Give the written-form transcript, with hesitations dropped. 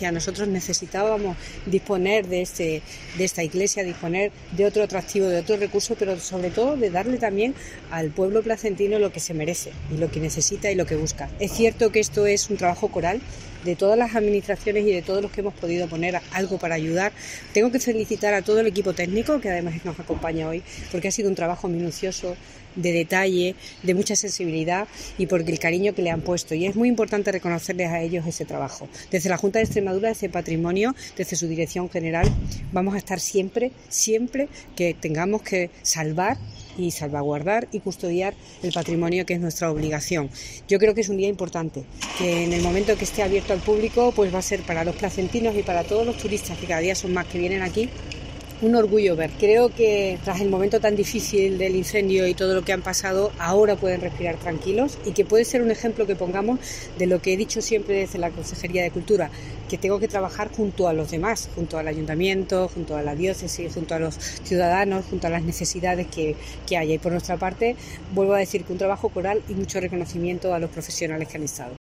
Nosotros necesitábamos disponer de esta iglesia, disponer de otro atractivo, de otro recurso, pero sobre todo de darle también al pueblo placentino lo que se merece y lo que necesita y lo que busca. Es cierto que esto es un trabajo coral de todas las administraciones y de todos los que hemos podido poner algo para ayudar. Tengo que felicitar a todo el equipo técnico que además nos acompaña hoy, porque ha sido un trabajo minucioso, de detalle, de mucha sensibilidad y por el cariño que le han puesto, y es muy importante reconocerles a ellos ese trabajo. Desde la Junta de Extremadura, desde Patrimonio, desde su dirección general, vamos a estar siempre que tengamos que salvar y salvaguardar y custodiar el patrimonio, que es nuestra obligación. Yo creo que es un día importante, que en el momento que esté abierto al público, pues va a ser para los placentinos y para todos los turistas, que cada día son más que vienen aquí, un orgullo ver. Creo que tras el momento tan difícil del incendio y todo lo que han pasado, ahora pueden respirar tranquilos, y que puede ser un ejemplo que pongamos de lo que he dicho siempre desde la Consejería de Cultura, que tengo que trabajar junto a los demás, junto al Ayuntamiento, junto a la diócesis, junto a los ciudadanos, junto a las necesidades que haya. Y por nuestra parte, vuelvo a decir que un trabajo coral y mucho reconocimiento a los profesionales que han estado.